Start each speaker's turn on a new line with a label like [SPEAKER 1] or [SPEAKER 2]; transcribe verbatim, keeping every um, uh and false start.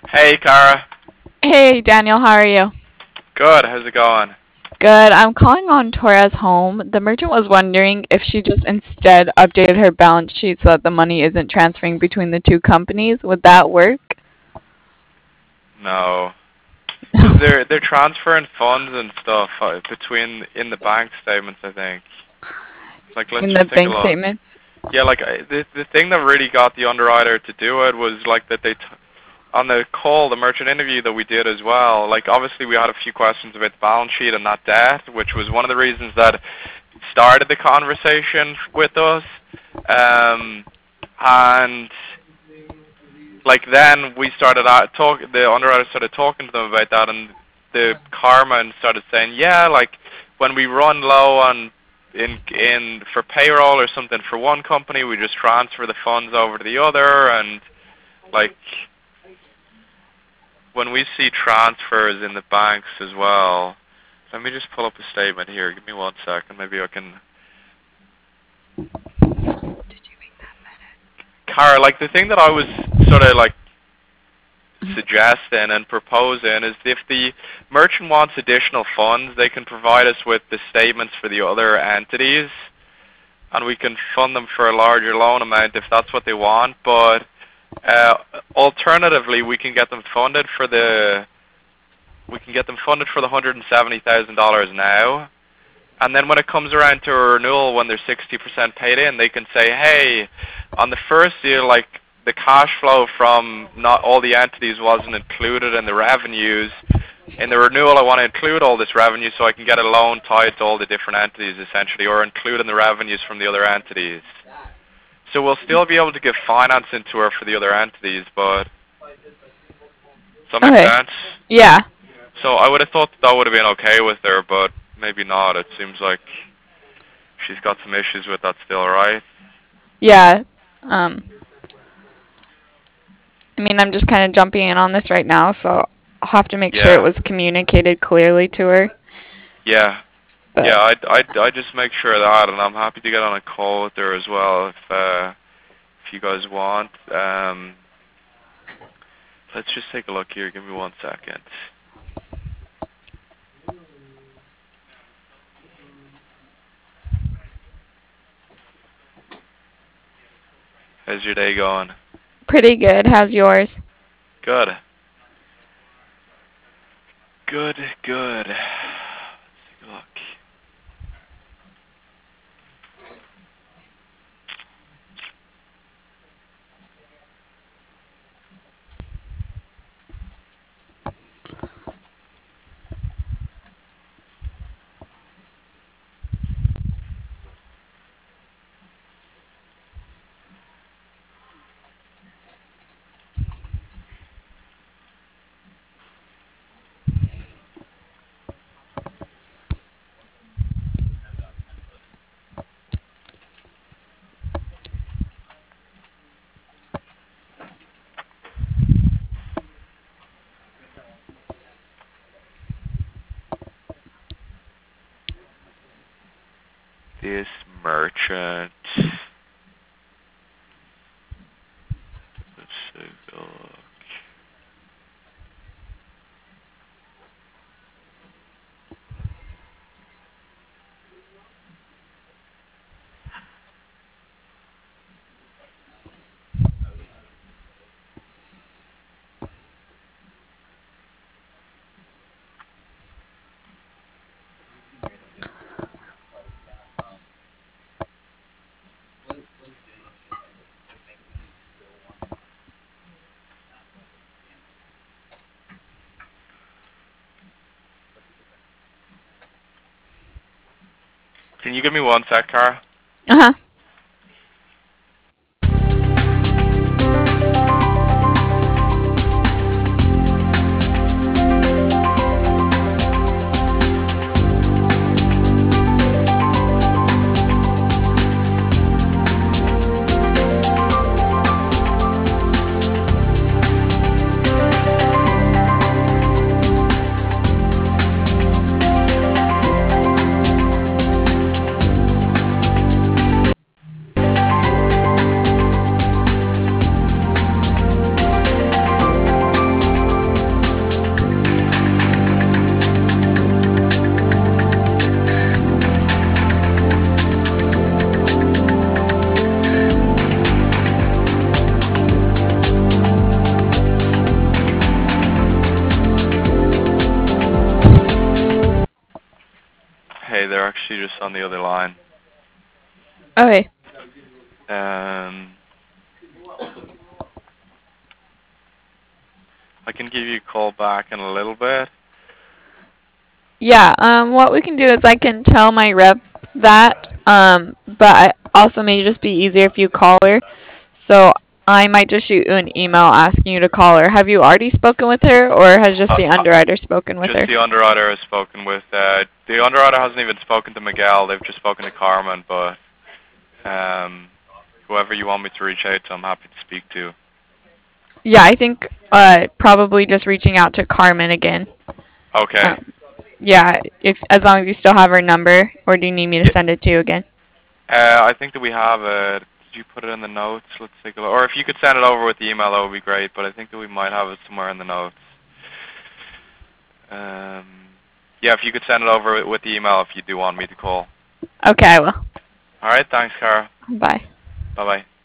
[SPEAKER 1] Hey, Kara.
[SPEAKER 2] Hey, Daniel, how are you?
[SPEAKER 1] Good. How's it going?
[SPEAKER 2] Good. I'm calling on Torres home. The merchant was wondering if she just instead updated her balance sheet so that the money isn't transferring between the two companies. Would that work?
[SPEAKER 1] No, because they're they're transferring funds and stuff uh, between in the bank statements. I think. Like, let's
[SPEAKER 2] In the
[SPEAKER 1] just take a
[SPEAKER 2] bank
[SPEAKER 1] look.
[SPEAKER 2] statements?
[SPEAKER 1] Yeah, like I- the the thing that really got the underwriter to do it was like that they t- on the call, the merchant interview that we did as well. Like, obviously we had a few questions about the balance sheet and that debt, which was one of the reasons that started the conversation with us. Um, and like then we started out talk. The underwriter started talking to them about that, and the Carmen started saying, yeah, like when we run low on in in for payroll or something for one company, we just transfer the funds over to the other, and like when we see transfers in the banks as well. Let me just pull up a statement here. Give me one second. Maybe I can. Cara, like the thing that I was sort of like suggesting and proposing is if the merchant wants additional funds, they can provide us with the statements for the other entities, and we can fund them for a larger loan amount if that's what they want. But uh, alternatively, we can get them funded for the we can get them funded for the one hundred seventy thousand dollars now. And then when it comes around to a renewal, when they're sixty percent paid in, they can say, hey, on the first deal, like the cash flow from not all the entities wasn't included in the revenues. In the renewal, I want to include all this revenue so I can get a loan tied to all the different entities, essentially, or include in the revenues from the other entities. So we'll still be able to give financing to her for the other entities, but does that make
[SPEAKER 2] Okay.
[SPEAKER 1] sense?
[SPEAKER 2] Yeah.
[SPEAKER 1] So I would have thought that would have been okay with her, but maybe not. It seems like she's got some issues with that still, right?
[SPEAKER 2] Yeah. Um, I mean, I'm just kind of jumping in on this right now, so I'll have to make sure it
[SPEAKER 1] Yeah,
[SPEAKER 2] was communicated clearly to her.
[SPEAKER 1] yeah, yeah.
[SPEAKER 2] But
[SPEAKER 1] I I I just make sure of that, and I'm happy to get on a call with her as well if uh, if you guys want. Um, let's just take a look here. Give me one second. How's your day going?
[SPEAKER 2] pretty good. How's yours?
[SPEAKER 1] Good. Good. Good. Let's take a look. This merchant. Let's take a look. Can you give me one sec, Cara?
[SPEAKER 2] Uh huh.
[SPEAKER 1] they're actually just on the other line.
[SPEAKER 2] Okay.
[SPEAKER 1] Um, I can give you a call back in a little bit.
[SPEAKER 2] Yeah, um, what we can do is I can tell my rep that, um, but I also may just be easier if you call her. So I might just shoot you an email asking you to call her. Have you already spoken with her, or has just
[SPEAKER 1] Uh,
[SPEAKER 2] the
[SPEAKER 1] uh,
[SPEAKER 2] underwriter spoken with
[SPEAKER 1] just
[SPEAKER 2] her?
[SPEAKER 1] the underwriter has spoken with. Uh, the underwriter hasn't even spoken to Miguel. They've just spoken to Carmen. But um, whoever you want me to reach out to, I'm happy to speak to.
[SPEAKER 2] Yeah, I think uh, probably just reaching out to Carmen again.
[SPEAKER 1] Okay.
[SPEAKER 2] Um, yeah, if as long as you still have her number, or do you need me to
[SPEAKER 1] Yeah,
[SPEAKER 2] send it to you again?
[SPEAKER 1] uh, I think that we have it. Did you put it in the notes? Let's take a look. Or if you could send it over with the email, that would be great. But I think that we might have it somewhere in the notes. Um, yeah, if you could send it over with the email if you do want me to call.
[SPEAKER 2] Okay, I will.
[SPEAKER 1] All right. Thanks, Cara.
[SPEAKER 2] Bye.
[SPEAKER 1] Bye-bye.